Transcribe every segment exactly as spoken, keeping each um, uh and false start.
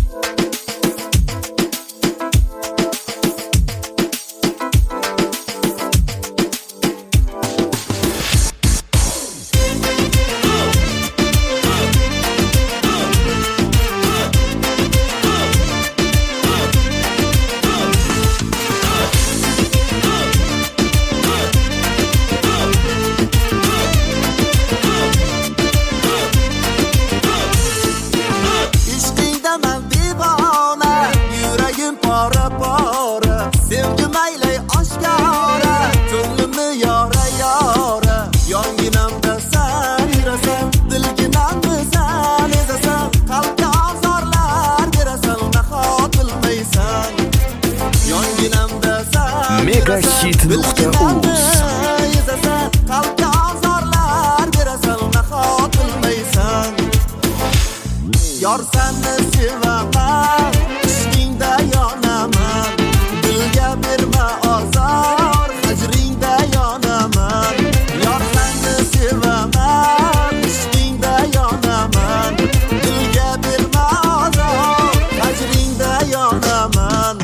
Sevgim aylay oshkora, ko'nglimni yora yora. Yonginamda sen yurasan, dilginamni sen ezasan. Qalbga azorlar berasan, nahot bilmaysan. Yonginamda sen Megahit nuqta uz ezasan. Qalbga azorlar berasan, nahot bilmaysan. Yor seni sevaman, ishqingda yonaman. Dilga berma azor, hajringda yonaman. Yor seni sevaman, ishqingda yonaman. Dilga berma azor, hajringda yonaman.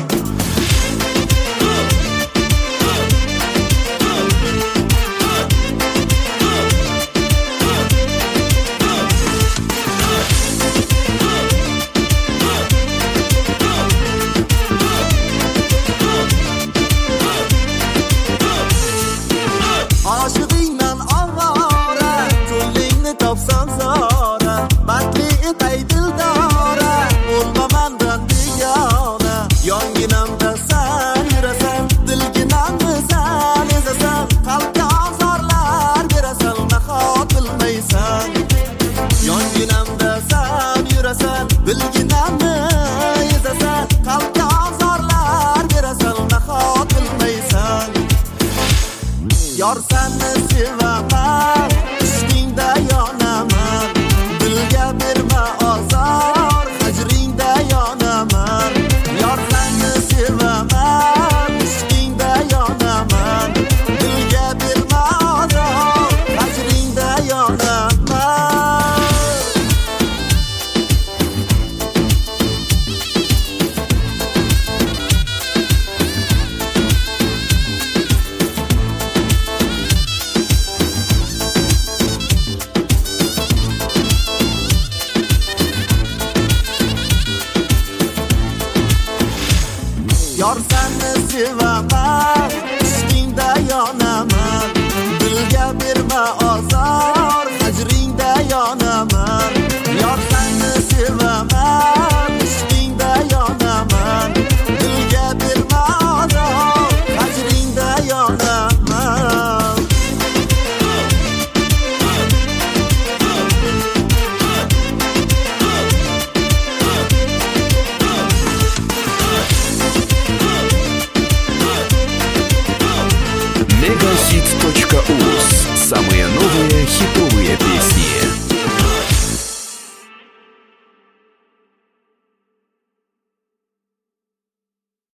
Oshig'ingdan ovora, ko'nglingni topsam zora. Baxtli etay dildora, bo'lma mendan begona. Yonginamda sen yurasan, dilginamni sen ezasan. Qalbga azorlar berasan, nahot bilmaysan. Yonginamda sen yurasan, dilginamni ezasan. Qalbga azorlar berasan, nahot bilmaysan. Yor seni sevaman, ishqingda yonaman. Dilga berma azor, hajringda yonaman. Yor seni sevaman, ishqingda yonaman. Dilga berma azor, hajringda yonaman. Yor seni sevaman, ishqingda yonaman. Dilga berma azor, hajringda yonaman. Yor seni sevaman, ishqingda yonaman. Dilga berma azor, hajringda yonaman. Megahit точка uz. Самые новые хитовые песни.